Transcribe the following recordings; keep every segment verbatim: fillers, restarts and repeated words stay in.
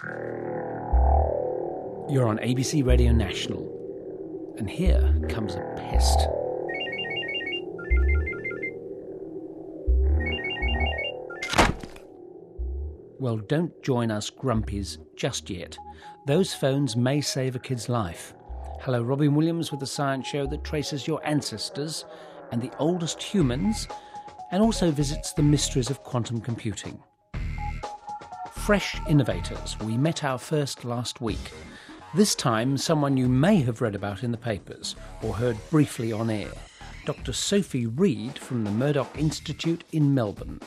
You're on A B C Radio National, and here comes a pest. Well, don't join us grumpies just yet. Those phones may save a kid's life. Hello, Robin Williams with the science show that traces your ancestors and the oldest humans, and also visits the mysteries of quantum computing. Fresh innovators. We met our first last week. This time, someone you may have read about in the papers or heard briefly on air. Doctor Sophie Reed from the Murdoch Institute in Melbourne.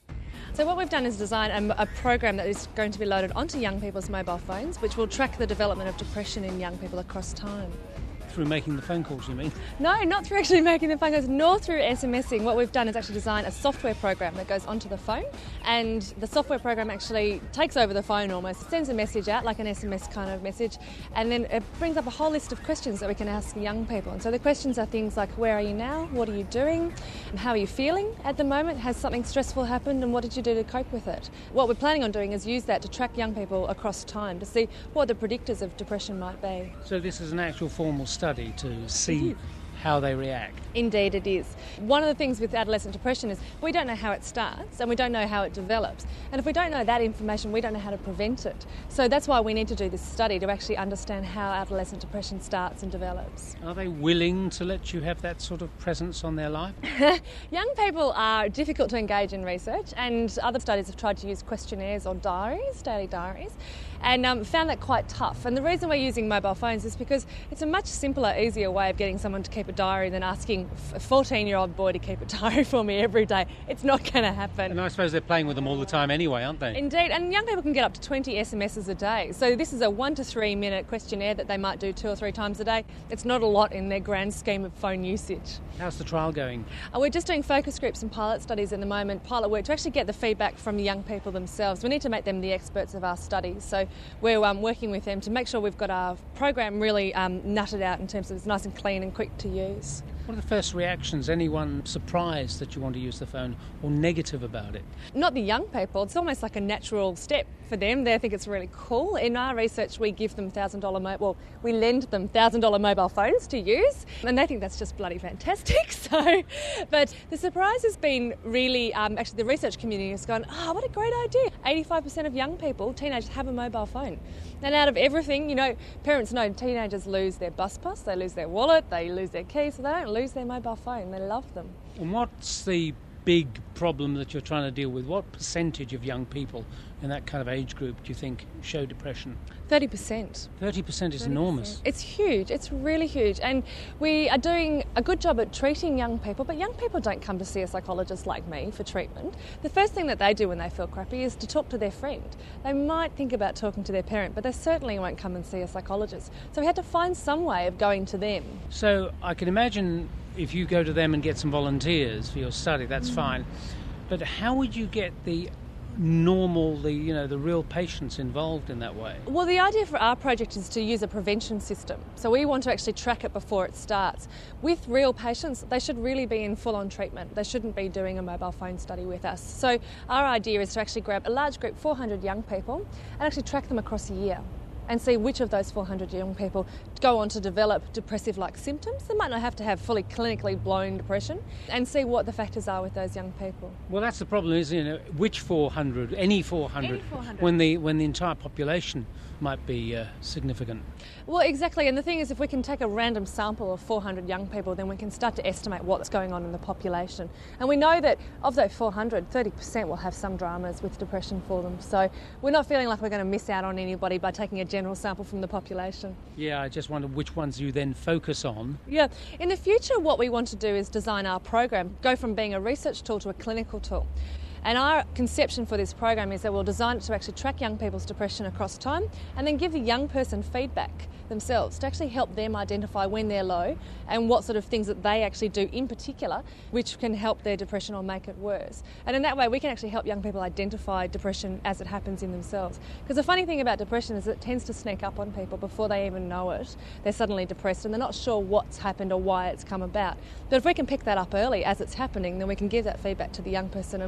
So what we've done is design a, a program that is going to be loaded onto young people's mobile phones, which will track the development of depression in young people across time. Through making the phone calls, you mean? No, not through actually making the phone calls, nor through SMSing. What we've done is actually design a software program that goes onto the phone, and the software program actually takes over the phone almost. It sends a message out, like an S M S kind of message, and then it brings up a whole list of questions that we can ask young people. And so the questions are things like, where are you now? What are you doing? And how are you feeling at the moment? Has something stressful happened, and what did you do to cope with it? What we're planning on doing is use that to track young people across time to see what the predictors of depression might be. So this is an actual formal study to see how they react. Indeed it is. One of the things with adolescent depression is we don't know how it starts and we don't know how it develops. And if we don't know that information, we don't know how to prevent it. So that's why we need to do this study to actually understand how adolescent depression starts and develops. Are they willing to let you have that sort of presence on their life? Young people are difficult to engage in research, and other studies have tried to use questionnaires or diaries, daily diaries, and um, found that quite tough. And the reason we're using mobile phones is because it's a much simpler, easier way of getting someone to keep a diary than asking a fourteen-year-old boy to keep a diary for me every day. It's not going to happen. And I suppose they're playing with them all the time anyway, aren't they? Indeed, and young people can get up to twenty S M Ses a day. So this is a one to three minute questionnaire that they might do two or three times a day. It's not a lot in their grand scheme of phone usage. How's the trial going? Uh, we're just doing focus groups and pilot studies at the moment, pilot work, to actually get the feedback from the young people themselves. We need to make them the experts of our studies. So we're um, working with them to make sure we've got our program really um, nutted out in terms of it's nice and clean and quick to use. What are the first reactions? Anyone surprised that you want to use the phone or negative about it? Not the young people. It's almost like a natural step for them. They think it's really cool. In our research, we give them one thousand dollars, mo- well, we lend them one thousand dollars mobile phones to use, and they think that's just bloody fantastic. So, but the surprise has been really, um, actually the research community has gone, oh, what a great idea. eighty-five percent of young people, teenagers, have a mobile phone. And out of everything, you know, parents know teenagers lose their bus pass, they lose their wallet, they lose their keys, so they don't lose their mobile phone. They love them. And what's the big problem that you're trying to deal with? What percentage of young people in that kind of age group do you think show depression? thirty percent. thirty percent is thirty percent. Enormous. It's huge. It's really huge. And we are doing a good job at treating young people, but young people don't come to see a psychologist like me for treatment. The first thing that they do when they feel crappy is to talk to their friend. They might think about talking to their parent, but they certainly won't come and see a psychologist. So we had to find some way of going to them. So I can imagine if you go to them and get some volunteers for your study, that's mm. fine. But how would you get the normal, the you know, the real patients involved in that way? Well, the idea for our project is to use a prevention system. So we want to actually track it before it starts. With real patients, they should really be in full-on treatment. They shouldn't be doing a mobile phone study with us. So our idea is to actually grab a large group, four hundred young people, and actually track them across a year and see which of those four hundred young people go on to develop depressive-like symptoms. They might not have to have fully clinically blown depression, and see what the factors are with those young people. Well, that's the problem, isn't it? Which four hundred? Any four hundred? Any four hundred. When the, when the entire population might be uh, significant. Well, exactly. And the thing is, if we can take a random sample of four hundred young people, then we can start to estimate what's going on in the population. And we know that of those four hundred, thirty percent will have some dramas with depression for them. So we're not feeling like we're going to miss out on anybody by taking a general sample from the population. Yeah, I just wonder which ones you then focus on. Yeah. In the future, what we want to do is design our program, go from being a research tool to a clinical tool. And our conception for this program is that we'll design it to actually track young people's depression across time and then give the young person feedback themselves to actually help them identify when they're low and what sort of things that they actually do in particular which can help their depression or make it worse. And in that way we can actually help young people identify depression as it happens in themselves. Because the funny thing about depression is it tends to sneak up on people before they even know it. They're suddenly depressed and they're not sure what's happened or why it's come about. But if we can pick that up early as it's happening, then we can give that feedback to the young person and let them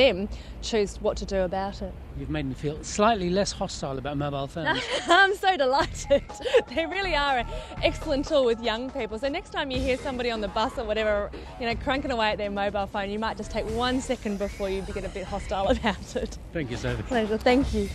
them choose what to do about it. You've made me feel slightly less hostile about mobile phones. I'm so delighted. They really are an excellent tool with young people. So next time you hear somebody on the bus or whatever, you know, cranking away at their mobile phone, you might just take one second before you get a bit hostile about it. Thank you, Sophie. Pleasure. Thank you.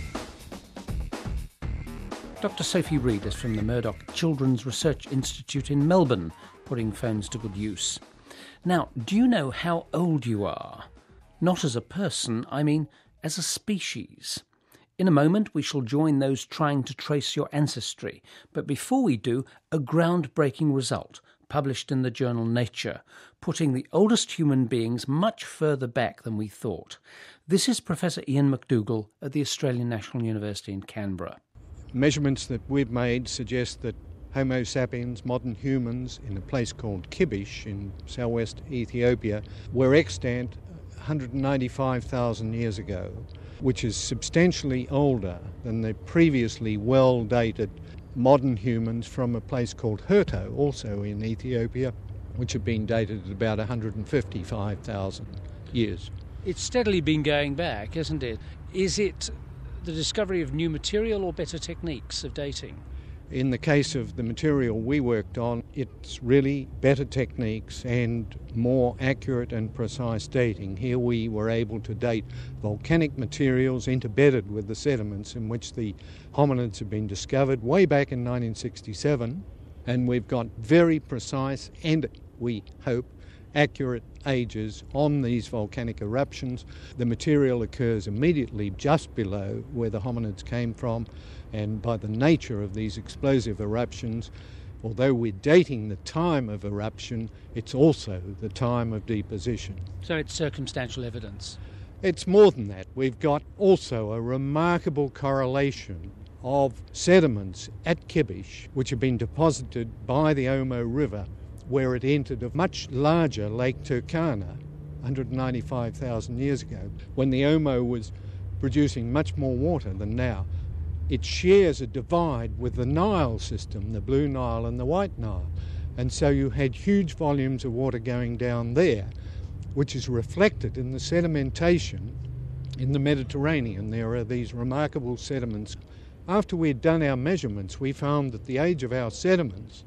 Doctor Sophie Reid is from the Murdoch Children's Research Institute in Melbourne, putting phones to good use. Now, do you know how old you are? Not as a person, I mean as a species. In a moment we shall join those trying to trace your ancestry, but before we do, a groundbreaking result published in the journal Nature, putting the oldest human beings much further back than we thought. This is Professor Ian McDougall at the Australian National University in Canberra. Measurements that we've made suggest that Homo sapiens, modern humans, in a place called Kibish in southwest Ethiopia, were extant one hundred ninety-five thousand years ago, which is substantially older than the previously well-dated modern humans from a place called Herto, also in Ethiopia, which have been dated at about one hundred fifty-five thousand years. It's steadily been going back, isn't it? Is it the discovery of new material or better techniques of dating? In the case of the material we worked on, it's really better techniques and more accurate and precise dating. Here we were able to date volcanic materials interbedded with the sediments in which the hominids have been discovered way back in nineteen sixty-seven, and we've got very precise and, we hope, accurate ages on these volcanic eruptions. The material occurs immediately just below where the hominids came from, and by the nature of these explosive eruptions, although we're dating the time of eruption, it's also the time of deposition. So it's circumstantial evidence? It's more than that. We've got also a remarkable correlation of sediments at Kibish, which have been deposited by the Omo River, where it entered a much larger Lake Turkana one hundred ninety-five thousand years ago, when the Omo was producing much more water than now. It shares a divide with the Nile system, the Blue Nile and the White Nile. And so you had huge volumes of water going down there, which is reflected in the sedimentation in the Mediterranean. There are these remarkable sediments. After we'd done our measurements, we found that the age of our sediments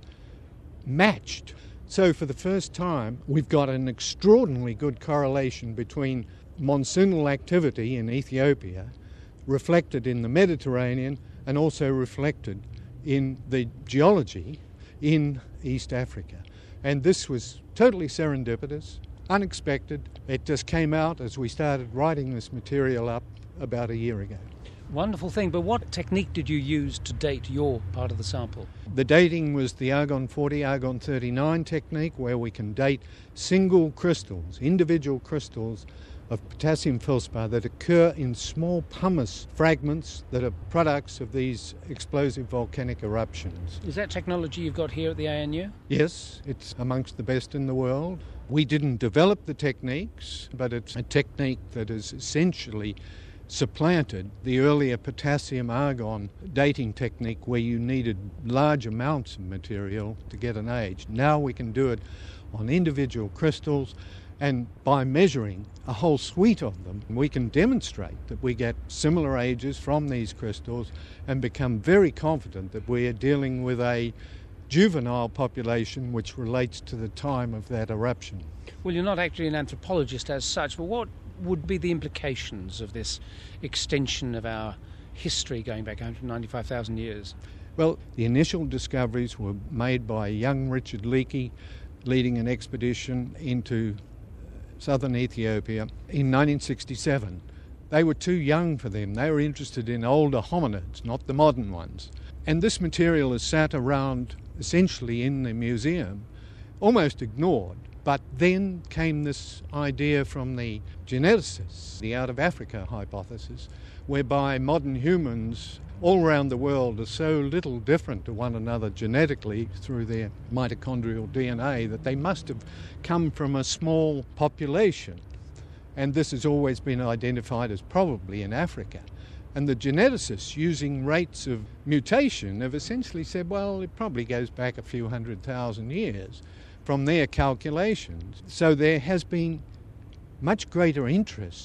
matched. So for the first time, we've got an extraordinarily good correlation between monsoonal activity in Ethiopia, reflected in the Mediterranean, and also reflected in the geology in East Africa. And this was totally serendipitous, unexpected. It just came out as we started writing this material up about a year ago. Wonderful thing, but what technique did you use to date your part of the sample? The dating was the argon forty, argon thirty-nine technique, where we can date single crystals, individual crystals of potassium feldspar that occur in small pumice fragments that are products of these explosive volcanic eruptions. Is that technology you've got here at the A N U? Yes, it's amongst the best in the world. We didn't develop the techniques, but it's a technique that is essentially supplanted the earlier potassium-argon dating technique where you needed large amounts of material to get an age. Now we can do it on individual crystals, and by measuring a whole suite of them, we can demonstrate that we get similar ages from these crystals and become very confident that we are dealing with a juvenile population which relates to the time of that eruption. Well, you're not actually an anthropologist as such, but what would be the implications of this extension of our history going back one hundred ninety-five thousand years? Well, the initial discoveries were made by young Richard Leakey, leading an expedition into southern Ethiopia in nineteen sixty-seven. They were too young for them. They were interested in older hominids, not the modern ones. And this material is sat around essentially in the museum, almost ignored. But then came this idea from the geneticists, the out of Africa hypothesis, whereby modern humans all around the world are so little different to one another genetically through their mitochondrial D N A that they must have come from a small population. And this has always been identified as probably in Africa. And the geneticists, using rates of mutation, have essentially said, well, it probably goes back a few hundred thousand years from their calculations. So there has been much greater interest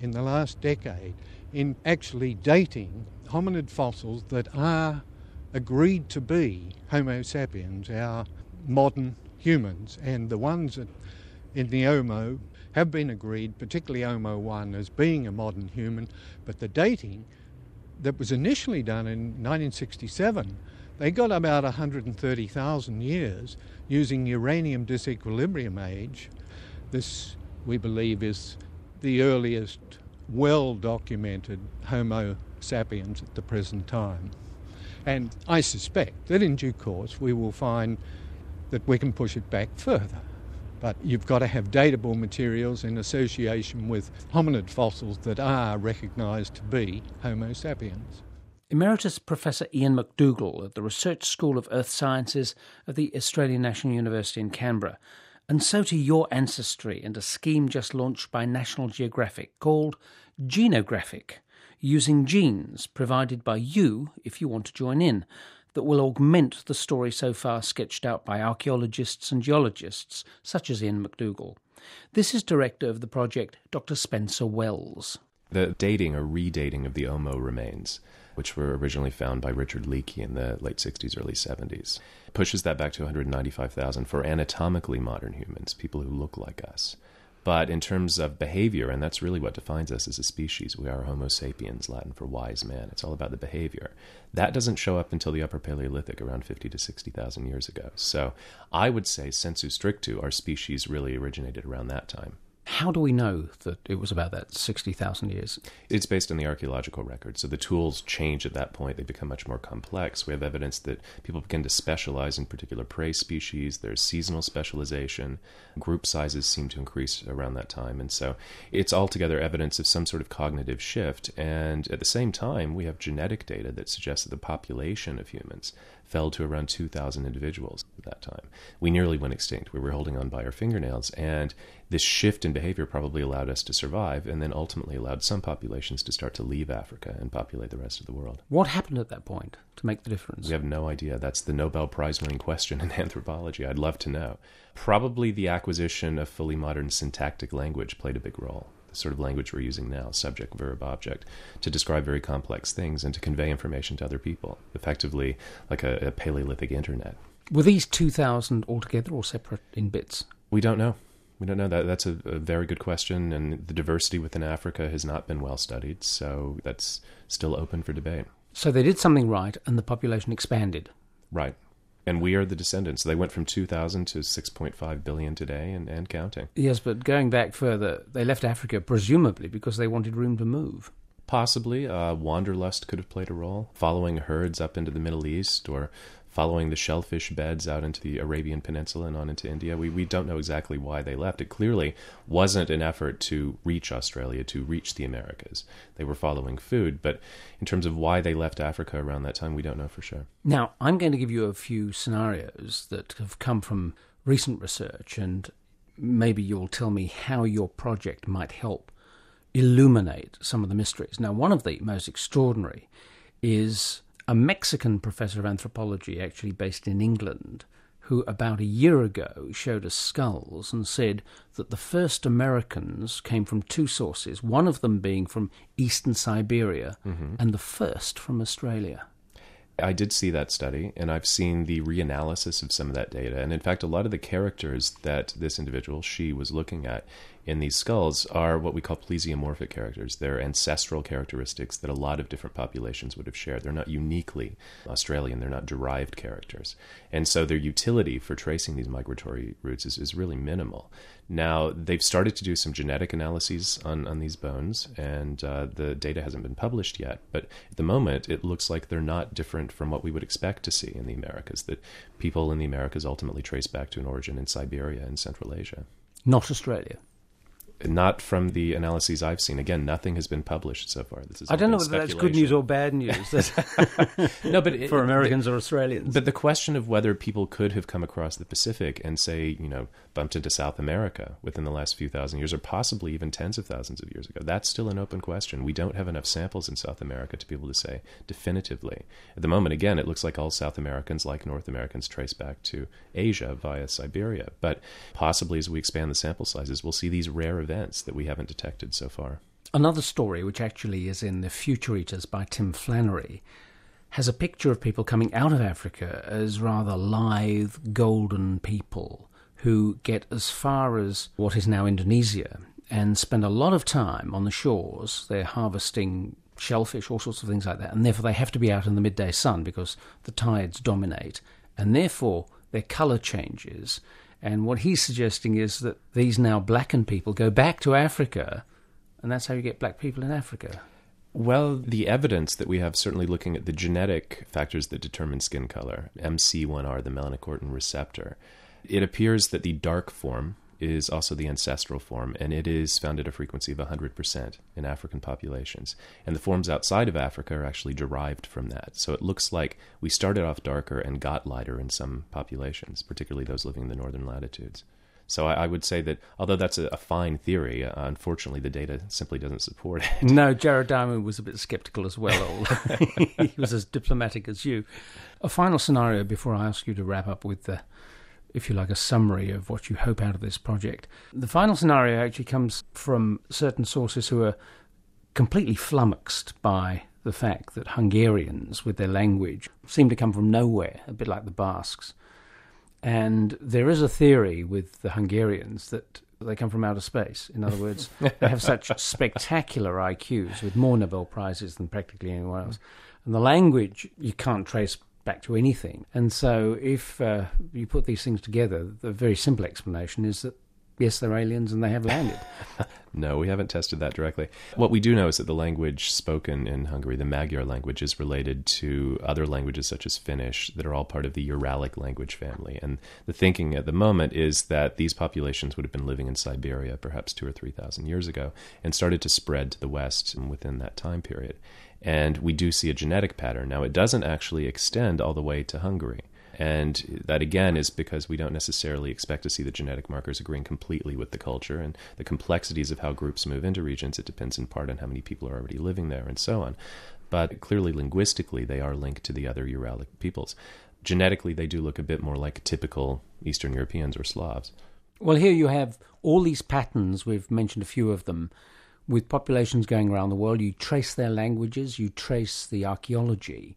in the last decade in actually dating hominid fossils that are agreed to be Homo sapiens, our modern humans, and the ones that in the Omo have been agreed, particularly Omo one, as being a modern human, but the dating that was initially done in nineteen sixty-seven, they got about one hundred thirty thousand years using uranium disequilibrium age. This, we believe, is the earliest well-documented Homo sapiens at the present time. And I suspect that in due course we will find that we can push it back further. But you've got to have datable materials in association with hominid fossils that are recognised to be Homo sapiens. Emeritus Professor Ian McDougall at the Research School of Earth Sciences of the Australian National University in Canberra. And so to Your Ancestry and a scheme just launched by National Geographic called Genographic, using genes provided by you if you want to join in, that will augment the story so far sketched out by archaeologists and geologists, such as Ian McDougall. This is director of the project, Doctor Spencer Wells. The dating or redating of the Omo remains, which were originally found by Richard Leakey in the late sixties, early seventies, pushes that back to one hundred ninety-five thousand for anatomically modern humans, people who look like us. But in terms of behavior, and that's really what defines us as a species, we are Homo sapiens, Latin for wise man. It's all about the behavior. That doesn't show up until the Upper Paleolithic, around fifty to sixty thousand years ago. So I would say, sensu strictu, our species really originated around that time. How do we know that it was about that sixty thousand years? It's based on the archaeological record. So the tools change at that point. They become much more complex. We have evidence that people begin to specialize in particular prey species. There's seasonal specialization. Group sizes seem to increase around that time. And so it's altogether evidence of some sort of cognitive shift. And at the same time, we have genetic data that suggests that the population of humans fell to around two thousand individuals at that time. We nearly went extinct. We were holding on by our fingernails. And this shift in behavior probably allowed us to survive, and then ultimately allowed some populations to start to leave Africa and populate the rest of the world. What happened at that point to make the difference? We have no idea. That's the Nobel Prize-winning question in anthropology. I'd love to know. Probably the acquisition of fully modern syntactic language played a big role. The sort of language we're using now, subject, verb, object, to describe very complex things and to convey information to other people, effectively like a, a Paleolithic internet. Were these two thousand altogether or separate in bits? We don't know. We don't know. That. That's a, a very good question, and the diversity within Africa has not been well studied, so that's still open for debate. So they did something right, and the population expanded. Right. And we are the descendants. They went from two thousand to six point five billion today and, and counting. Yes, but going back further, they left Africa presumably because they wanted room to move. Possibly. Uh, wanderlust could have played a role, following herds up into the Middle East or following the shellfish beds out into the Arabian Peninsula and on into India. We we don't know exactly why they left. It clearly wasn't an effort to reach Australia, to reach the Americas. They were following food, but in terms of why they left Africa around that time, we don't know for sure. Now, I'm going to give you a few scenarios that have come from recent research, and maybe you'll tell me how your project might help illuminate some of the mysteries. Now, one of the most extraordinary is a Mexican professor of anthropology, actually based in England, who about a year ago showed us skulls and said that the first Americans came from two sources, one of them being from eastern Siberia mm-hmm. and the first from Australia. I did see that study, and I've seen the reanalysis of some of that data. And in fact, a lot of the characters that this individual, she, was looking at in these skulls are what we call plesiomorphic characters. They're ancestral characteristics that a lot of different populations would have shared. They're not uniquely Australian. They're not derived characters. And so their utility for tracing these migratory routes is, is really minimal. Now, they've started to do some genetic analyses on, on these bones, and uh, the data hasn't been published yet. But at the moment, it looks like they're not different from what we would expect to see in the Americas, that people in the Americas ultimately trace back to an origin in Siberia and Central Asia. Not Australia. Not from the analyses I've seen. Again, nothing has been published so far. This is I don't know whether that's good news or bad news. No, but it, for Americans the, or Australians. But the question of whether people could have come across the Pacific and, say, you know, bumped into South America within the last few thousand years, or possibly even tens of thousands of years ago, that's still an open question. We don't have enough samples in South America to be able to say definitively. At the moment, again, it looks like all South Americans, like North Americans, trace back to Asia via Siberia. But possibly as we expand the sample sizes, we'll see these rare events that we haven't detected so far. Another story, which actually is in The Future Eaters by Tim Flannery, has a picture of people coming out of Africa as rather lithe, golden people who get as far as what is now Indonesia and spend a lot of time on the shores. They're harvesting shellfish, all sorts of things like that, and therefore they have to be out in the midday sun because the tides dominate, and therefore their colour changes. And what he's suggesting is that these now blackened people go back to Africa, and that's how you get black people in Africa. Well, the evidence that we have, certainly looking at the genetic factors that determine skin color, M C one R, the melanocortin receptor, it appears that the dark form is also the ancestral form, and it is found at a frequency of one hundred percent in African populations. And the forms outside of Africa are actually derived from that. So it looks like we started off darker and got lighter in some populations, particularly those living in the northern latitudes. So I, I would say that, although that's a, a fine theory, uh, unfortunately the data simply doesn't support it. No, Jared Diamond was a bit sceptical as well. He was as diplomatic as you. A final scenario before I ask you to wrap up with the, if you like, a summary of what you hope out of this project. The final scenario actually comes from certain sources who are completely flummoxed by the fact that Hungarians, with their language, seem to come from nowhere, a bit like the Basques. And there is a theory with the Hungarians that they come from outer space. In other words, they have such spectacular I Qs with more Nobel Prizes than practically anyone else. And the language you can't trace back to anything. And so if uh, you put these things together, the very simple explanation is that, yes, they're aliens and they have landed. No, we haven't tested that directly. What we do know is that the language spoken in Hungary, the Magyar language, is related to other languages such as Finnish that are all part of the Uralic language family. And the thinking at the moment is that these populations would have been living in Siberia perhaps two or three thousand years ago and started to spread to the west within that time period. And we do see a genetic pattern. Now, it doesn't actually extend all the way to Hungary. And that, again, is because we don't necessarily expect to see the genetic markers agreeing completely with the culture and the complexities of how groups move into regions. It depends in part on how many people are already living there and so on. But clearly, linguistically, they are linked to the other Uralic peoples. Genetically, they do look a bit more like typical Eastern Europeans or Slavs. Well, here you have all these patterns. We've mentioned a few of them. With populations going around the world, you trace their languages, you trace the archaeology.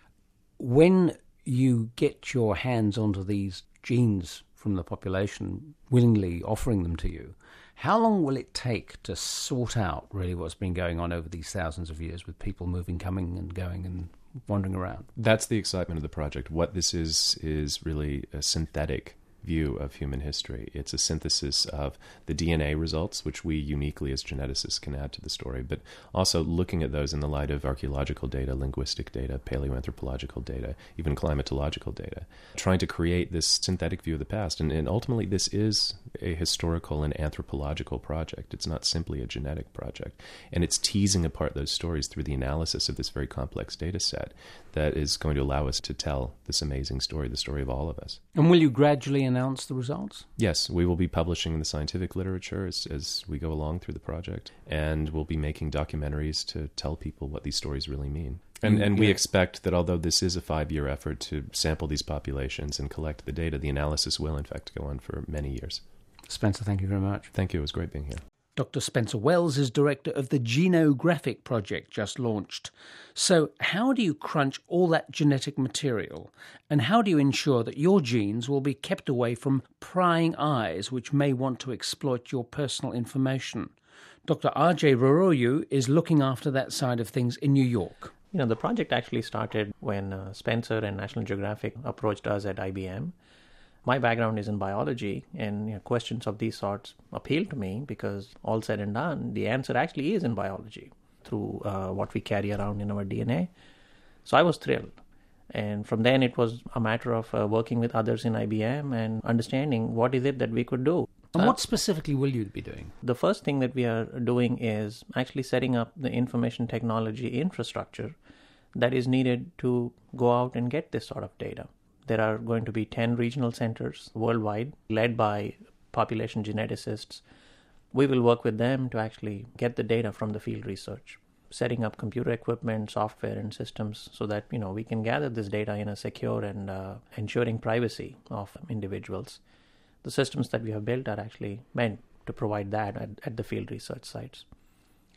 When you get your hands onto these genes from the population, willingly offering them to you, how long will it take to sort out really what's been going on over these thousands of years with people moving, coming and going and wandering around? That's the excitement of the project. What this is is really a synthetic view of human history. It's a synthesis of the D N A results, which we uniquely as geneticists can add to the story, but also looking at those in the light of archaeological data, linguistic data, paleoanthropological data, even climatological data, trying to create this synthetic view of the past. And, and ultimately, this is a historical and anthropological project. It's not simply a genetic project. And it's teasing apart those stories through the analysis of this very complex data set that is going to allow us to tell this amazing story, the story of all of us. And will you gradually announce the results? Yes, we will be publishing in the scientific literature as, as we go along through the project, and we'll be making documentaries to tell people what these stories really mean. And, and we expect that although this is a five-year effort to sample these populations and collect the data, the analysis will in fact go on for many years. Spencer, thank you very much. Thank you. It was great being here. Doctor Spencer Wells is director of the Genographic project just launched. So how do you crunch all that genetic material, and how do you ensure that your genes will be kept away from prying eyes which may want to exploit your personal information? Doctor R J Roroyu is looking after that side of things in New York. You know, the project actually started when uh, Spencer and National Geographic approached us at I B M. My background is in biology, and you know, questions of these sorts appeal to me because, all said and done, the answer actually is in biology through uh, what we carry around in our D N A. So I was thrilled. And from then it was a matter of uh, working with others in I B M and understanding what is it that we could do. And what specifically will you be doing? The first thing that we are doing is actually setting up the information technology infrastructure that is needed to go out and get this sort of data. There are going to be ten regional centers worldwide led by population geneticists. We will work with them to actually get the data from the field research, setting up computer equipment, software, and systems so that, you know, we can gather this data in a secure and uh, ensuring privacy of individuals. The systems that we have built are actually meant to provide that at, at the field research sites.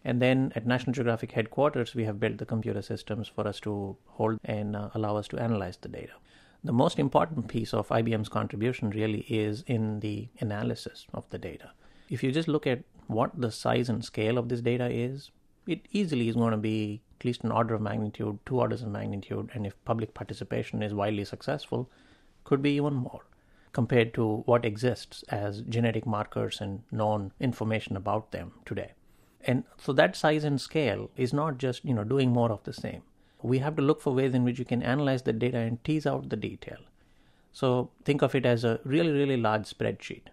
And then at National Geographic headquarters, we have built the computer systems for us to hold and uh, allow us to analyze the data. The most important piece of I B M's contribution really is in the analysis of the data. If you just look at what the size and scale of this data is, it easily is going to be at least an order of magnitude, two orders of magnitude, and if public participation is widely successful, could be even more compared to what exists as genetic markers and known information about them today. And so that size and scale is not just, you know, doing more of the same. We have to look for ways in which you can analyze the data and tease out the detail. So think of it as a really, really large spreadsheet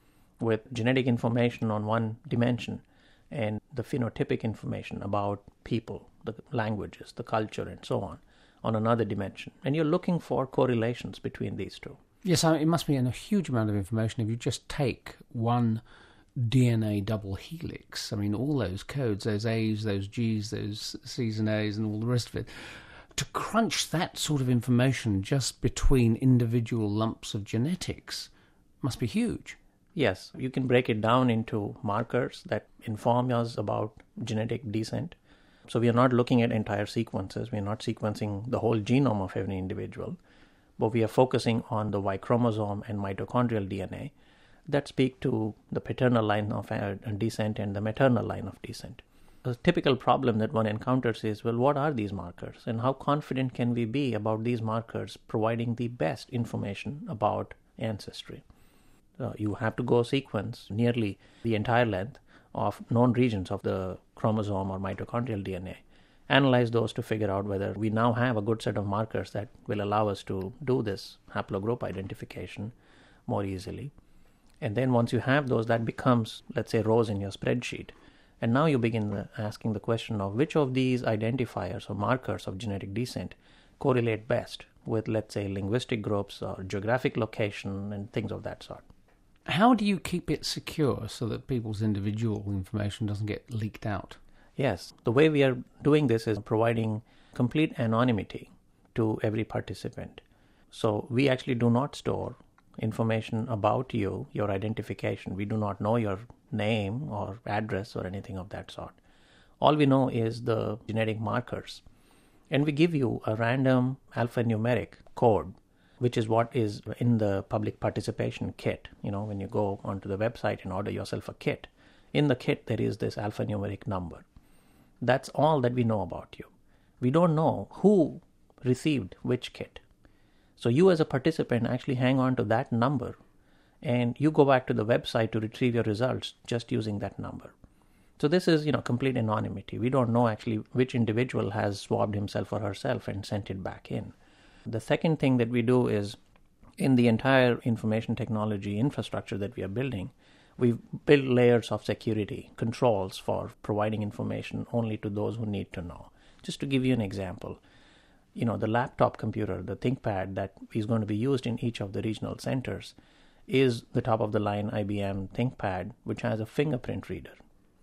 with genetic information on one dimension and the phenotypic information about people, the languages, the culture, and so on, on another dimension. And you're looking for correlations between these two. Yes, I mean, it must be a huge amount of information if you just take one D N A double helix. I mean, all those codes, those A's, those G's, those C's and A's, and all the rest of it. To crunch that sort of information just between individual lumps of genetics must be huge. Yes, you can break it down into markers that inform us about genetic descent. So we are not looking at entire sequences. We are not sequencing the whole genome of every individual, but we are focusing on the Y chromosome and mitochondrial D N A that speak to the paternal line of descent and the maternal line of descent. A typical problem that one encounters is, well, what are these markers and how confident can we be about these markers providing the best information about ancestry? Uh, you have to go sequence nearly the entire length of known regions of the chromosome or mitochondrial D N A, analyze those to figure out whether we now have a good set of markers that will allow us to do this haplogroup identification more easily. And then once you have those, that becomes, let's say, rows in your spreadsheet. And now you begin the, asking the question of which of these identifiers or markers of genetic descent correlate best with, let's say, linguistic groups or geographic location and things of that sort. How do you keep it secure so that people's individual information doesn't get leaked out? Yes, the way we are doing this is providing complete anonymity to every participant. So we actually do not store information about you, your identification. We do not know your name or address or anything of that sort. All we know is the genetic markers. And we give you a random alphanumeric code, which is what is in the public participation kit. You know, when you go onto the website and order yourself a kit, in the kit there is this alphanumeric number. That's all that we know about you. We don't know who received which kit. So you as a participant actually hang on to that number and you go back to the website to retrieve your results just using that number. So this is, you know, complete anonymity. We don't know actually which individual has swabbed himself or herself and sent it back in. The second thing that we do is in the entire information technology infrastructure that we are building, we've built layers of security controls for providing information only to those who need to know. Just to give you an example, you know, the laptop computer, the ThinkPad that is going to be used in each of the regional centers is the top-of-the-line I B M ThinkPad, which has a fingerprint reader.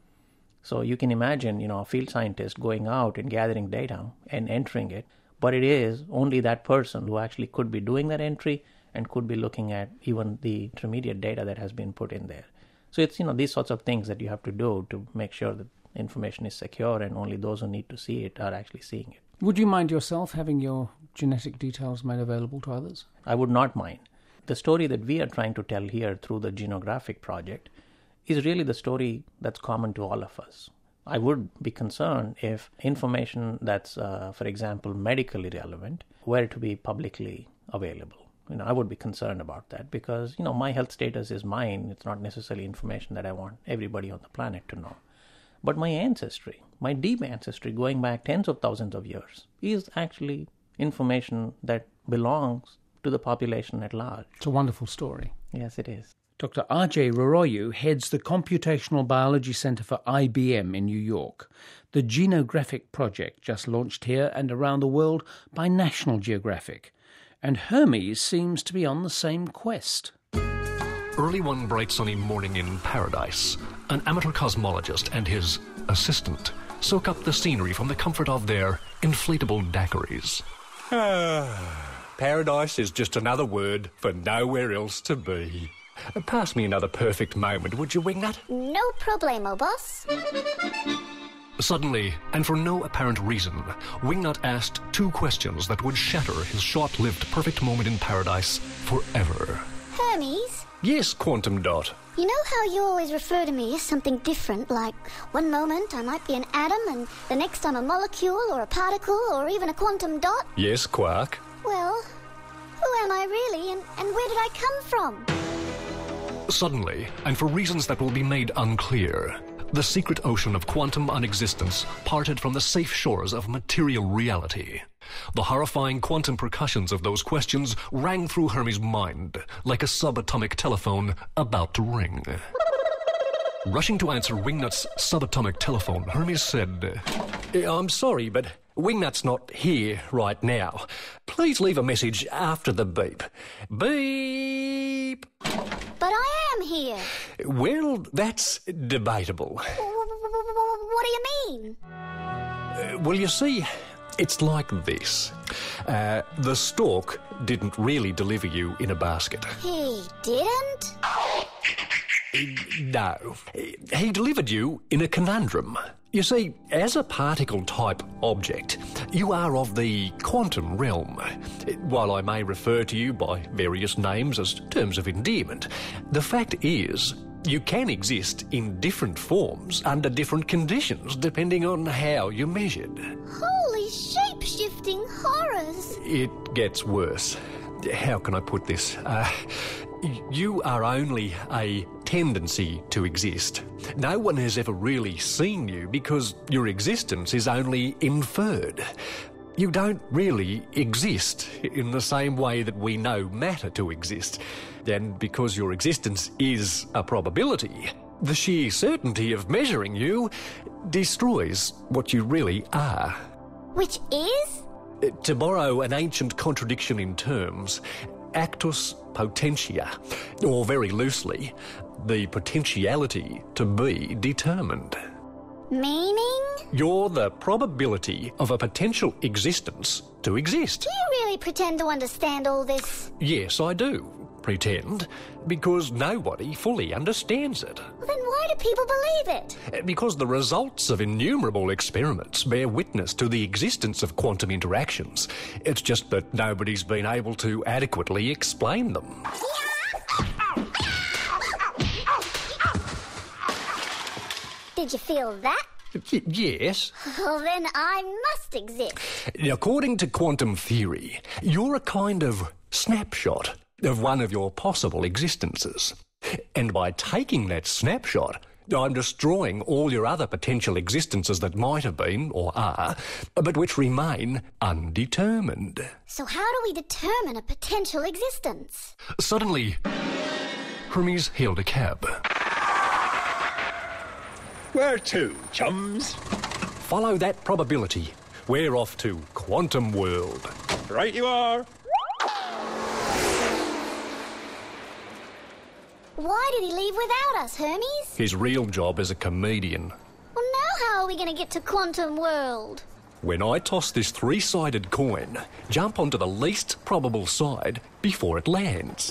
So you can imagine, you know, a field scientist going out and gathering data and entering it, but it is only that person who actually could be doing that entry and could be looking at even the intermediate data that has been put in there. So it's, you know, these sorts of things that you have to do to make sure that information is secure and only those who need to see it are actually seeing it. Would you mind yourself having your genetic details made available to others? I would not mind. The story that we are trying to tell here through the Genographic project is really the story that's common to all of us. I would be concerned if information that's, uh, for example, medically relevant were to be publicly available. You know, I would be concerned about that because, you know, my health status is mine. It's not necessarily information that I want everybody on the planet to know. But my ancestry, my deep ancestry going back tens of thousands of years, is actually information that belongs to the population at large. It's a wonderful story. Yes, it is. Doctor R J Roroyu heads the Computational Biology Center for I B M in New York. The Genographic project just launched here and around the world by National Geographic. And Hermes seems to be on the same quest. Early one bright sunny morning in paradise, an amateur cosmologist and his assistant soak up the scenery from the comfort of their inflatable daiquiris. Paradise is just another word for nowhere else to be. Pass me another perfect moment, would you, Wingnut? No problemo, boss. Suddenly, and for no apparent reason, Wingnut asked two questions that would shatter his short-lived perfect moment in paradise forever. Hermes? Yes, Quantum Dot. You know how you always refer to me as something different, like one moment I might be an atom and the next I'm a molecule or a particle or even a quantum dot? Yes, Quark. Well, who am I really and, and where did I come from? Suddenly, and for reasons that will be made unclear, the secret ocean of quantum unexistence parted from the safe shores of material reality. The horrifying quantum percussions of those questions rang through Hermes' mind like a subatomic telephone about to ring. Rushing to answer Wingnut's subatomic telephone, Hermes said, "I'm sorry, but Wingnut's not here right now. Please leave a message after the beep. Beep!" But I am here. Well, that's debatable. What do you mean? Uh, well, you see, it's like this. Uh, the stork didn't really deliver you in a basket. He didn't? No. He delivered you in a conundrum. You see, as a particle-type object, you are of the quantum realm. While I may refer to you by various names as terms of endearment, the fact is you can exist in different forms under different conditions depending on how you're measured. Holy shape-shifting horrors! It gets worse. How can I put this? Uh, you are only a tendency to exist. No one has ever really seen you because your existence is only inferred. You don't really exist in the same way that we know matter to exist. And because your existence is a probability, the sheer certainty of measuring you destroys what you really are. Which is? To borrow an ancient contradiction in terms, actus potentia, or very loosely, the potentiality to be determined. Meaning? You're the probability of a potential existence to exist. Do you really pretend to understand all this? Yes, I do pretend, because nobody fully understands it. Well, then why do people believe it? Because the results of innumerable experiments bear witness to the existence of quantum interactions. It's just that nobody's been able to adequately explain them. Did you feel that? Y- yes. Well, then I must exist. According to quantum theory, you're a kind of snapshot of one of your possible existences. And by taking that snapshot, I'm destroying all your other potential existences that might have been, or are, but which remain undetermined. So how do we determine a potential existence? Suddenly, Hermes hailed a cab. Where to, chums? Follow that probability. We're off to Quantum World. Right you are. Why did he leave without us, Hermes? His real job is a comedian. Well, now how are we going to get to Quantum World? When I toss this three-sided coin, jump onto the least probable side before it lands.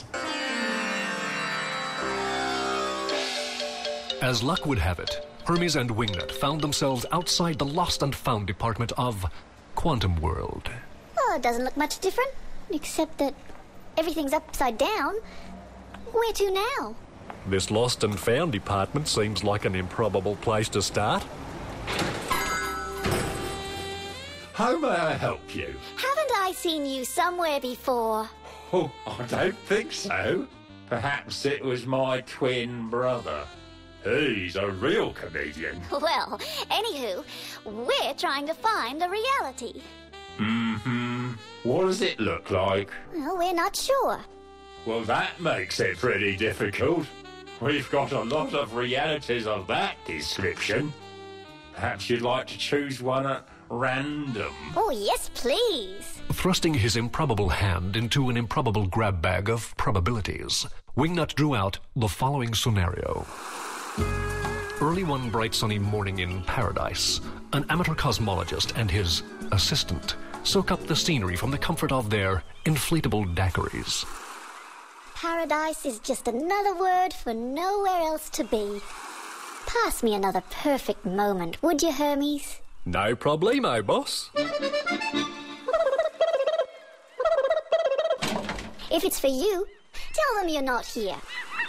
As luck would have it, Hermes and Wingnut found themselves outside the lost and found department of Quantum World. Oh, it doesn't look much different, except that everything's upside down. Where to now? This lost and found department seems like an improbable place to start. How may I help you? Haven't I seen you somewhere before? Oh, I don't think so. Perhaps it was my twin brother. He's a real comedian. Well, anywho, we're trying to find a reality. Mm-hmm. What does it look like? Well, we're not sure. Well, that makes it pretty difficult. We've got a lot of realities of that description. Perhaps you'd like to choose one at random. Oh, yes, please. Thrusting his improbable hand into an improbable grab bag of probabilities, Wingnut drew out the following scenario. Early one bright sunny morning in paradise, an amateur cosmologist and his assistant soak up the scenery from the comfort of their inflatable daiquiris. Paradise is just another word for nowhere else to be. Pass me another perfect moment, would you, Hermes? No problemo, boss. If it's for you, tell them you're not here.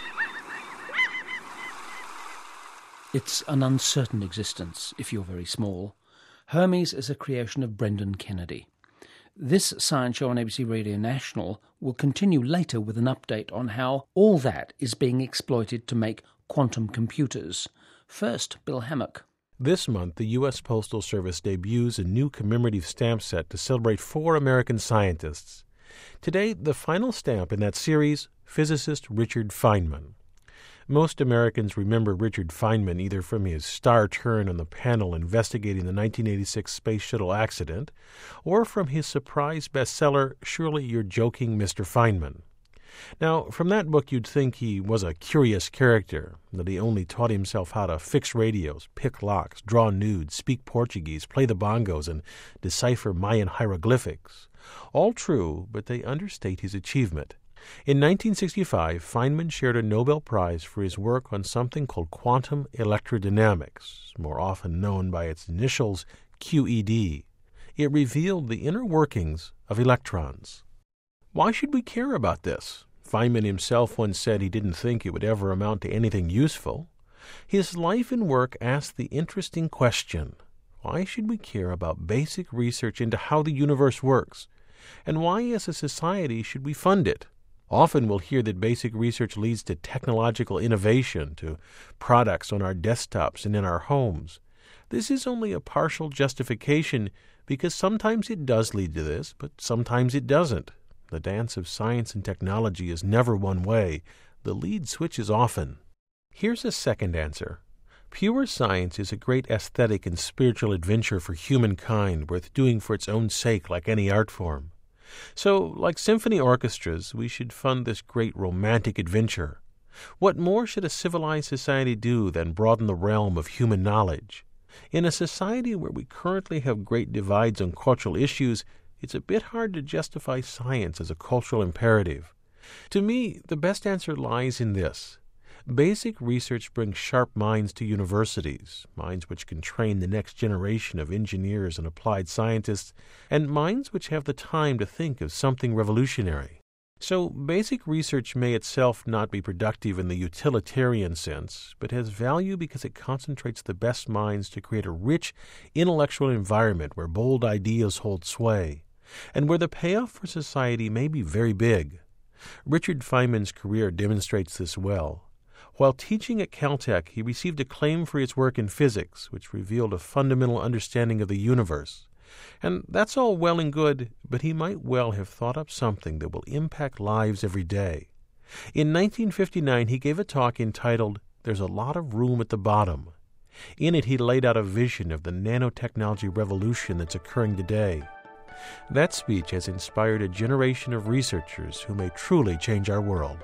It's an uncertain existence if you're very small. Hermes is a creation of Brendan Kennedy. This science show on A B C Radio National will continue later with an update on how all that is being exploited to make quantum computers. First, Bill Hammock. This month, the U S Postal Service debuts a new commemorative stamp set to celebrate four American scientists. Today, the final stamp in that series, physicist Richard Feynman. Most Americans remember Richard Feynman either from his star turn on the panel investigating the nineteen eighty-six Space Shuttle accident, or from his surprise bestseller, Surely You're Joking, Mister Feynman. Now, from that book you'd think he was a curious character, that he only taught himself how to fix radios, pick locks, draw nudes, speak Portuguese, play the bongos, and decipher Mayan hieroglyphics. All true, but they understate his achievement. In nineteen sixty-five, Feynman shared a Nobel Prize for his work on something called quantum electrodynamics, more often known by its initials Q E D. It revealed the inner workings of electrons. Why should we care about this? Feynman himself once said he didn't think it would ever amount to anything useful. His life and work asked the interesting question, why should we care about basic research into how the universe works? And why, as a society, should we fund it? Often we'll hear that basic research leads to technological innovation, to products on our desktops and in our homes. This is only a partial justification because sometimes it does lead to this, but sometimes it doesn't. The dance of science and technology is never one way. The lead switches often. Here's a second answer. Pure science is a great aesthetic and spiritual adventure for humankind, worth doing for its own sake like any art form. So, like symphony orchestras, we should fund this great romantic adventure. What more should a civilized society do than broaden the realm of human knowledge? In a society where we currently have great divides on cultural issues, it's a bit hard to justify science as a cultural imperative. To me, the best answer lies in this. Basic research brings sharp minds to universities, minds which can train the next generation of engineers and applied scientists, and minds which have the time to think of something revolutionary. So basic research may itself not be productive in the utilitarian sense, but has value because it concentrates the best minds to create a rich intellectual environment where bold ideas hold sway, and where the payoff for society may be very big. Richard Feynman's career demonstrates this well. While teaching at Caltech, he received acclaim for his work in physics, which revealed a fundamental understanding of the universe. And that's all well and good, but he might well have thought up something that will impact lives every day. In nineteen fifty-nine, he gave a talk entitled, There's a Lot of Room at the Bottom. In it, he laid out a vision of the nanotechnology revolution that's occurring today. That speech has inspired a generation of researchers who may truly change our world.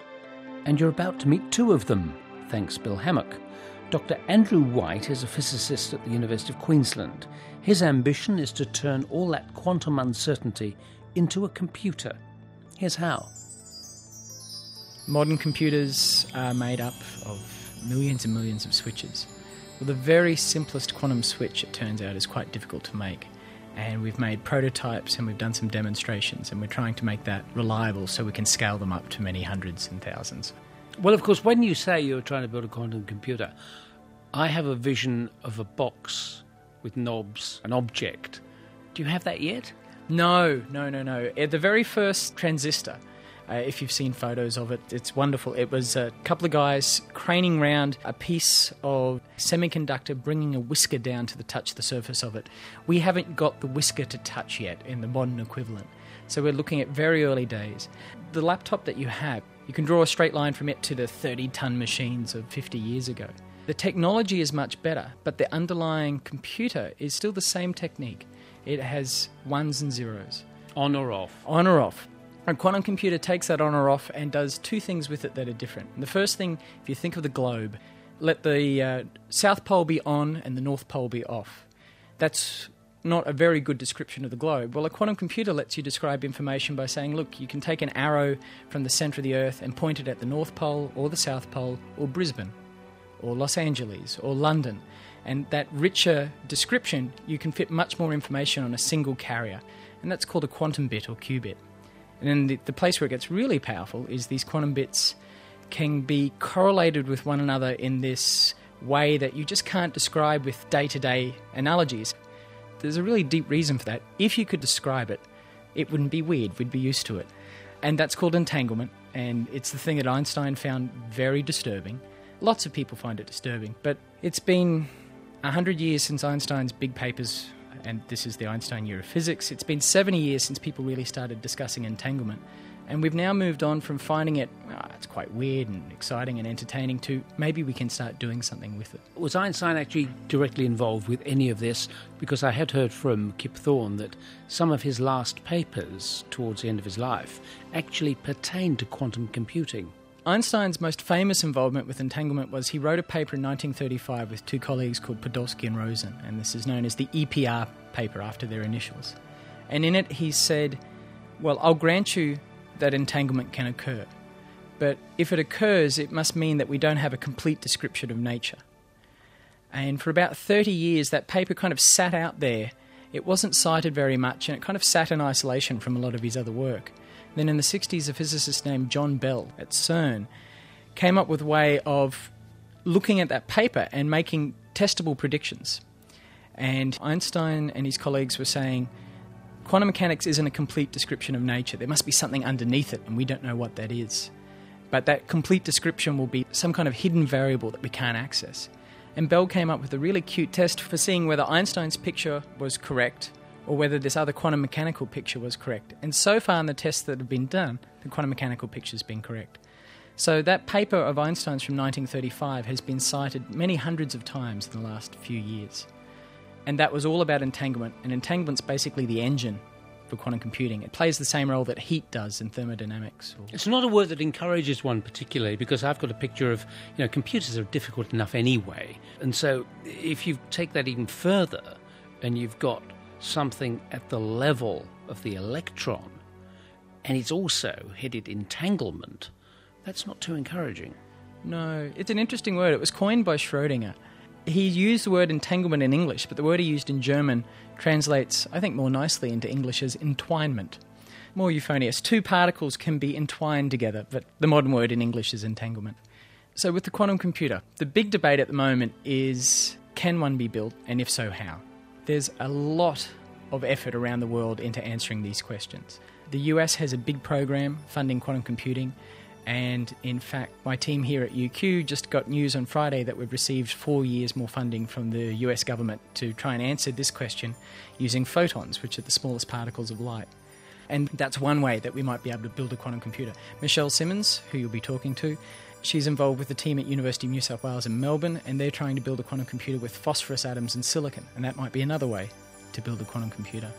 And you're about to meet two of them. Thanks, Bill Hammock. Doctor Andrew White is a physicist at the University of Queensland. His ambition is to turn all that quantum uncertainty into a computer. Here's how. Modern computers are made up of millions and millions of switches. Well, the very simplest quantum switch, it turns out, is quite difficult to make. And we've made prototypes and we've done some demonstrations, and we're trying to make that reliable so we can scale them up to many hundreds and thousands. Well, of course, when you say you're trying to build a quantum computer, I have a vision of a box with knobs, an object. Do you have that yet? No, no, no, no. The very first transistor, uh, if you've seen photos of it, it's wonderful. It was a couple of guys craning round a piece of semiconductor, bringing a whisker down to the touch the surface of it. We haven't got the whisker to touch yet in the modern equivalent. So we're looking at very early days. The laptop that you have, you can draw a straight line from it to the thirty-ton machines of fifty years ago. The technology is much better, but the underlying computer is still the same technique. It has ones and zeros. On or off? On or off. A quantum computer takes that on or off and does two things with it that are different. And the first thing, if you think of the globe, let the uh, South Pole be on and the North Pole be off. That's not a very good description of the globe. Well, a quantum computer lets you describe information by saying, look, you can take an arrow from the centre of the Earth and point it at the North Pole or the South Pole or Brisbane. or Los Angeles or London. And that richer description, you can fit much more information on a single carrier. And that's called a quantum bit or qubit. And then the, the place where it gets really powerful is these quantum bits can be correlated with one another in this way that you just can't describe with day-to-day analogies. There's a really deep reason for that. If you could describe it, it wouldn't be weird. We'd be used to it. And that's called entanglement. And it's the thing that Einstein found very disturbing. Lots of people find it disturbing. But it's been one hundred years since Einstein's big papers, and this is the Einstein year of physics. It's been seventy years since people really started discussing entanglement. And we've now moved on from finding it, oh, it's quite weird and exciting and entertaining, to maybe we can start doing something with it. Was Einstein actually directly involved with any of this? Because I had heard from Kip Thorne that some of his last papers towards the end of his life actually pertained to quantum computing. Einstein's most famous involvement with entanglement was he wrote a paper in nineteen thirty-five with two colleagues called Podolsky and Rosen, and this is known as the E P R paper after their initials. And in it he said, well, I'll grant you that entanglement can occur, but if it occurs, it must mean that we don't have a complete description of nature. And for about thirty years, that paper kind of sat out there. It wasn't cited very much, and it kind of sat in isolation from a lot of his other work. Then in the sixties, a physicist named John Bell at CERN came up with a way of looking at that paper and making testable predictions. And Einstein and his colleagues were saying, quantum mechanics isn't a complete description of nature. There must be something underneath it, and we don't know what that is. But that complete description will be some kind of hidden variable that we can't access. And Bell came up with a really cute test for seeing whether Einstein's picture was correct or whether this other quantum mechanical picture was correct. And so far in the tests that have been done, the quantum mechanical picture's been correct. So that paper of Einstein's from nineteen thirty-five has been cited many hundreds of times in the last few years. And that was all about entanglement. And entanglement's basically the engine for quantum computing. It plays the same role that heat does in thermodynamics. Or... It's not a word that encourages one particularly, because I've got a picture of, you know, computers are difficult enough anyway. And so if you take that even further and you've got something at the level of the electron and it's also headed entanglement, that's not too encouraging. No, it's an interesting word. It was coined by Schrödinger. He used the word entanglement in English, but the word he used in German translates, I think, more nicely into English as entwinement. More euphonious. Two particles can be entwined together, but the modern word in English is entanglement. So with the quantum computer, the big debate at the moment is, can one be built, and if so, how? There's a lot of effort around the world into answering these questions. The U S has a big program funding quantum computing. And in fact, my team here at U Q just got news on Friday that we've received four years more funding from the U S government to try and answer this question using photons, which are the smallest particles of light. And that's one way that we might be able to build a quantum computer. Michelle Simmons, who you'll be talking to, she's involved with the team at University of New South Wales in Melbourne, and they're trying to build a quantum computer with phosphorus atoms and silicon, and that might be another way to build a quantum computer.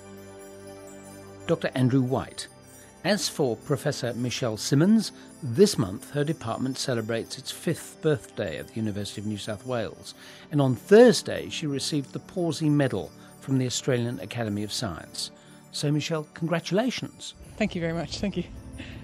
Doctor Andrew White. As for Professor Michelle Simmons, this month her department celebrates its fifth birthday at the University of New South Wales. And on Thursday she received the Pawsey Medal from the Australian Academy of Science. So Michelle, congratulations. Thank you very much, thank you.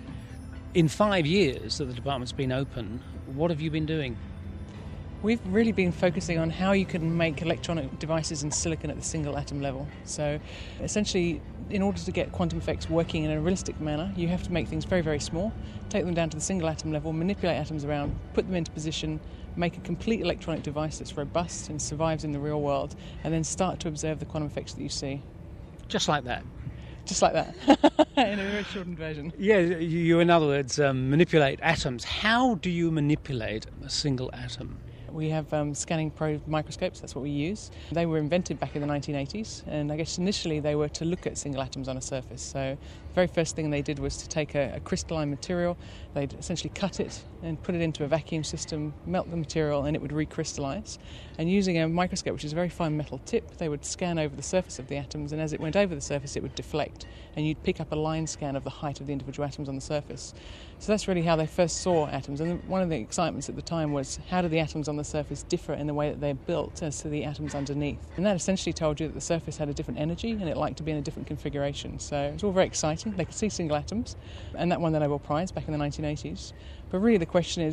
In five years that the department's been open, what have you been doing? We've really been focusing on how you can make electronic devices in silicon at the single atom level. So essentially, in order to get quantum effects working in a realistic manner, you have to make things very, very small, take them down to the single atom level, manipulate atoms around, put them into position, make a complete electronic device that's robust and survives in the real world, and then start to observe the quantum effects that you see. Just like that? Just like that, in a very shortened version. Yeah, you, in other words, um, manipulate atoms. How do you manipulate a single atom? We have um, scanning probe microscopes, that's what we use. They were invented back in the nineteen eighties, and I guess initially they were to look at single atoms on a surface. So the very first thing they did was to take a, a crystalline material, they'd essentially cut it and put it into a vacuum system, melt the material, and it would recrystallise. And using a microscope, which is a very fine metal tip, they would scan over the surface of the atoms, and as it went over the surface it would deflect, and you'd pick up a line scan of the height of the individual atoms on the surface. So that's really how they first saw atoms, and one of the excitements at the time was, how do the atoms on the surface differ in the way that they're built as to the atoms underneath? And that essentially told you that the surface had a different energy and it liked to be in a different configuration. So it was all very exciting. They could see single atoms, and that won the Nobel Prize back in the nineteen eighties. But really the question is,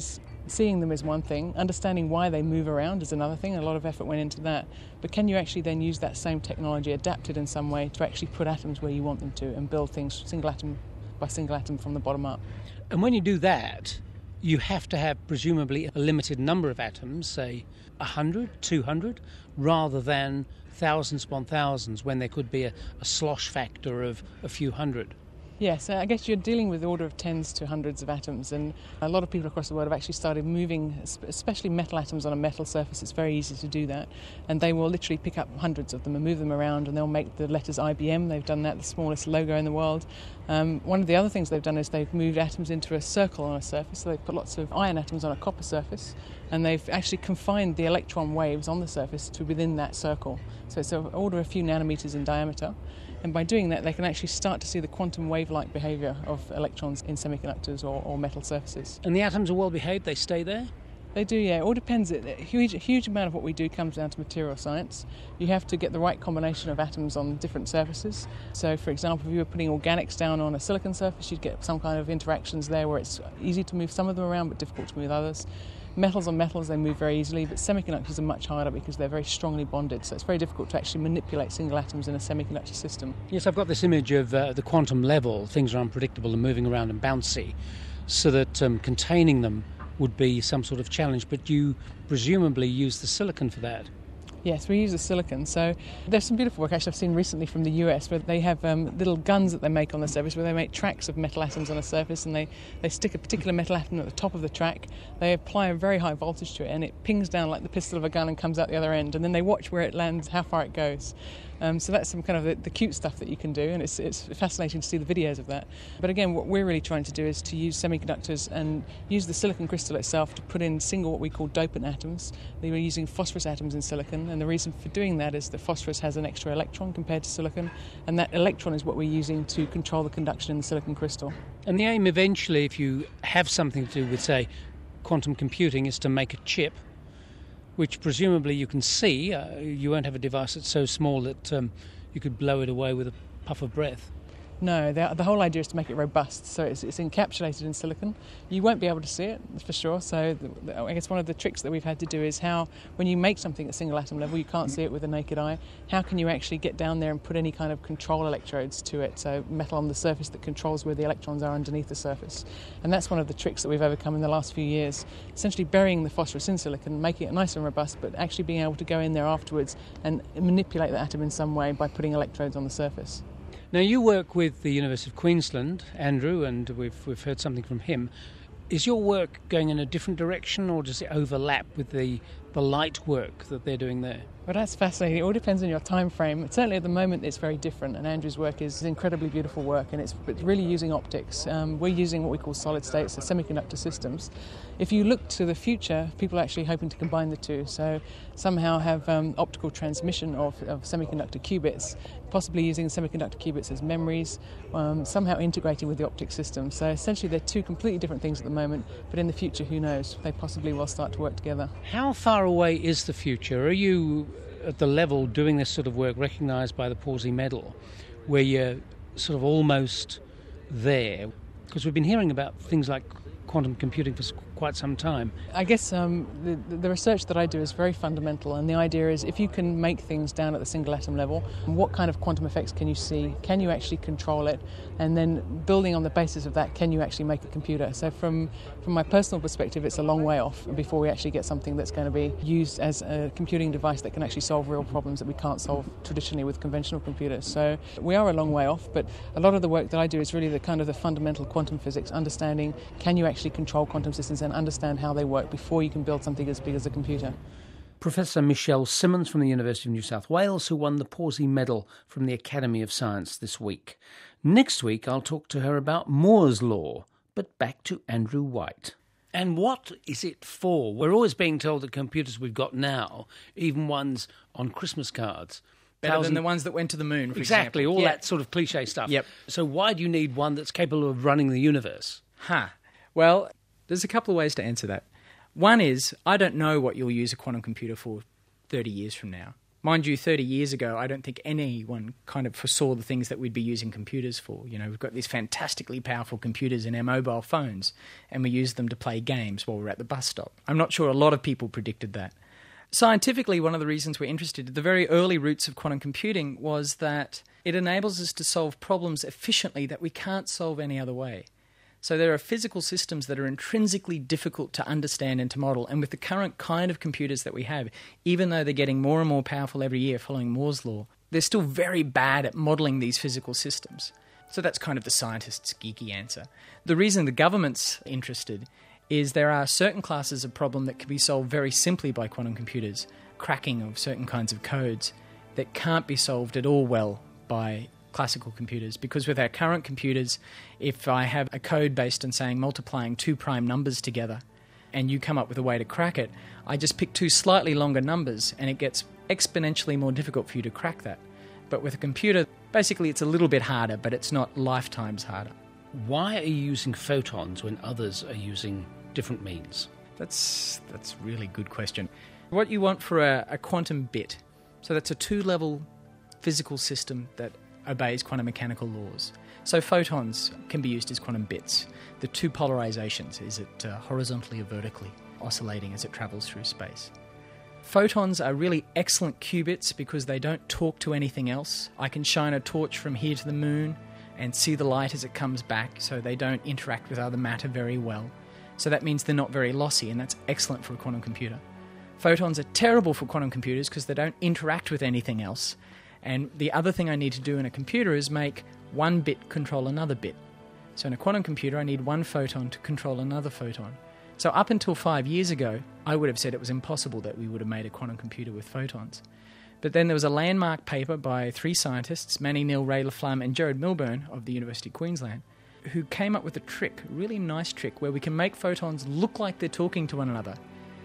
Seeing them is one thing, understanding why they move around is another thing, a lot of effort went into that. But can you actually then use that same technology, adapt it in some way to actually put atoms where you want them to and build things single atom by single atom from the bottom up? And when you do that, you have to have presumably a limited number of atoms, say one hundred, two hundred, rather than thousands upon thousands when there could be a, a slosh factor of a few hundred. Yes, I guess you're dealing with the order of tens to hundreds of atoms, and a lot of people across the world have actually started moving, especially metal atoms on a metal surface. It's very easy to do that, and they will literally pick up hundreds of them and move them around, and they'll make the letters I B M. They've done that, the smallest logo in the world. Um, one of the other things they've done is they've moved atoms into a circle on a surface, so they've put lots of iron atoms on a copper surface, and they've actually confined the electron waves on the surface to within that circle. So it's an order of a few nanometers in diameter. And by doing that, they can actually start to see the quantum wave-like behaviour of electrons in semiconductors or, or metal surfaces. And the atoms are well behaved? They stay there? They do, yeah. It all depends. A huge, a huge amount of what we do comes down to material science. You have to get the right combination of atoms on different surfaces. So, for example, if you were putting organics down on a silicon surface, you'd get some kind of interactions there where it's easy to move some of them around but difficult to move others. Metals on metals, they move very easily, but semiconductors are much harder because they're very strongly bonded, so it's very difficult to actually manipulate single atoms in a semiconductor system. Yes, I've got this image of uh, the quantum level. Things are unpredictable and moving around and bouncy, so that um, containing them would be some sort of challenge, but you presumably use the silicon for that. Yes, we use the silicon. So there's some beautiful work actually I've seen recently from the U S where they have um, little guns that they make on the surface where they make tracks of metal atoms on a surface, and they, they stick a particular metal atom at the top of the track. They apply a very high voltage to it and it pings down like the pistol of a gun and comes out the other end, and then they watch where it lands, how far it goes. Um, so that's some kind of the, the cute stuff that you can do, and it's, it's fascinating to see the videos of that. But again, what we're really trying to do is to use semiconductors and use the silicon crystal itself to put in single what we call dopant atoms. They were using phosphorus atoms in silicon, and the reason for doing that is that phosphorus has an extra electron compared to silicon, and that electron is what we're using to control the conduction in the silicon crystal. And the aim eventually, if you have something to do with, say, quantum computing, is to make a chip which presumably you can see. Uh, you won't have a device that's so small that um, you could blow it away with a puff of breath. No, the, the whole idea is to make it robust, so it's, it's encapsulated in silicon. You won't be able to see it, for sure, so the, the, I guess one of the tricks that we've had to do is how, when you make something at single atom level, you can't see it with the naked eye, how can you actually get down there and put any kind of control electrodes to it, so metal on the surface that controls where the electrons are underneath the surface. And that's one of the tricks that we've overcome in the last few years, essentially burying the phosphorus in silicon, making it nice and robust, but actually being able to go in there afterwards and manipulate the atom in some way by putting electrodes on the surface. Now, you work with the University of Queensland, Andrew, and we've we've heard something from him. Is your work going in a different direction, or does it overlap with the, the light work that they're doing there? Well, that's fascinating. It all depends on your time frame. Certainly at the moment it's very different, and Andrew's work is incredibly beautiful work, and it's really using optics. Um, we're using what we call solid states, so semiconductor systems. If you look to the future, people are actually hoping to combine the two, so somehow have um, optical transmission of, of semiconductor qubits, possibly using semiconductor qubits as memories, um, somehow integrating with the optic system. So essentially they're two completely different things at the moment, but in the future, who knows, they possibly will start to work together. How far away is the future? Are you at the level doing this sort of work recognised by the Pawsey Medal, where you're sort of almost there? Because we've been hearing about things like quantum computing for quite some time. I guess um, the, the research that I do is very fundamental, and the idea is if you can make things down at the single atom level, what kind of quantum effects can you see? Can you actually control it? And then building on the basis of that, can you actually make a computer? So from, from my personal perspective, it's a long way off before we actually get something that's going to be used as a computing device that can actually solve real problems that we can't solve traditionally with conventional computers. So we are a long way off, but a lot of the work that I do is really the kind of the fundamental quantum physics, understanding can you actually control quantum systems and understand how they work before you can build something as big as a computer. Professor Michelle Simmons from the University of New South Wales, who won the Pawsey Medal from the Academy of Science this week. Next week I'll talk to her about Moore's Law, but back to Andrew White. And what is it for? We're always being told that computers we've got now, even ones on Christmas cards, better thousand... than the ones that went to the moon, for exactly, example. all yeah. that sort of cliche stuff. Yep. So why do you need one that's capable of running the universe? Huh. Well, there's a couple of ways to answer that. One is, I don't know what you'll use a quantum computer for thirty years from now. Mind you, thirty years ago, I don't think anyone kind of foresaw the things that we'd be using computers for. You know, we've got these fantastically powerful computers in our mobile phones, and we use them to play games while we're at the bus stop. I'm not sure a lot of people predicted that. Scientifically, one of the reasons we're interested, the very early roots of quantum computing was that it enables us to solve problems efficiently that we can't solve any other way. So there are physical systems that are intrinsically difficult to understand and to model, and with the current kind of computers that we have, even though they're getting more and more powerful every year following Moore's law, they're still very bad at modelling these physical systems. So that's kind of the scientist's geeky answer. The reason the government's interested is there are certain classes of problem that can be solved very simply by quantum computers, cracking of certain kinds of codes that can't be solved at all well by classical computers, because with our current computers, if I have a code based on saying multiplying two prime numbers together and you come up with a way to crack it, I just pick two slightly longer numbers and it gets exponentially more difficult for you to crack that. But with a computer, basically it's a little bit harder, but it's not lifetimes harder. Why are you using photons when others are using different means? That's that's a really good question. What you want for a, a quantum bit, so that's a two-level physical system that obeys quantum mechanical laws. So photons can be used as quantum bits. The two polarizations, is it uh, horizontally or vertically oscillating as it travels through space. Photons are really excellent qubits because they don't talk to anything else. I can shine a torch from here to the moon and see the light as it comes back, so they don't interact with other matter very well. So that means they're not very lossy, and that's excellent for a quantum computer. Photons are terrible for quantum computers because they don't interact with anything else. And the other thing I need to do in a computer is make one bit control another bit. So in a quantum computer, I need one photon to control another photon. So up until five years ago, I would have said it was impossible that we would have made a quantum computer with photons. But then there was a landmark paper by three scientists, Manny Neal, Ray LaFlamme and Gerard Milburn of the University of Queensland, who came up with a trick, a really nice trick, where we can make photons look like they're talking to one another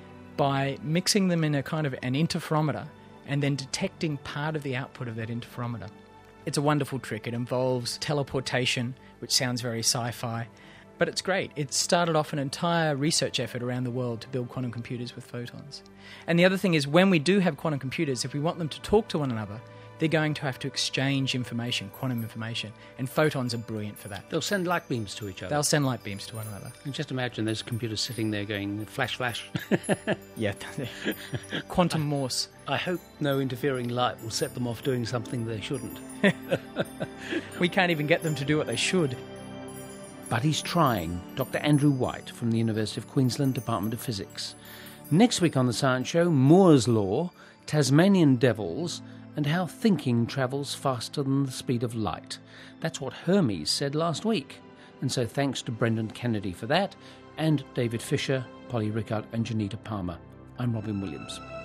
by mixing them in a kind of an interferometer and then detecting part of the output of that interferometer. It's a wonderful trick. It involves teleportation, which sounds very sci-fi, but it's great. It started off an entire research effort around the world to build quantum computers with photons. And the other thing is, when we do have quantum computers, if we want them to talk to one another, they're going to have to exchange information, quantum information, and photons are brilliant for that. They'll send light beams to each other. They'll send light beams to one another. And just imagine those computers sitting there going, flash, flash. Yeah, quantum Morse. I hope no interfering light will set them off doing something they shouldn't. We can't even get them to do what they should. But he's trying. Doctor Andrew White from the University of Queensland Department of Physics. Next week on The Science Show, Moore's Law, Tasmanian devils, and how thinking travels faster than the speed of light. That's what Hermes said last week. And so thanks to Brendan Kennedy for that, and David Fisher, Polly Rickard and Janita Palmer. I'm Robin Williams.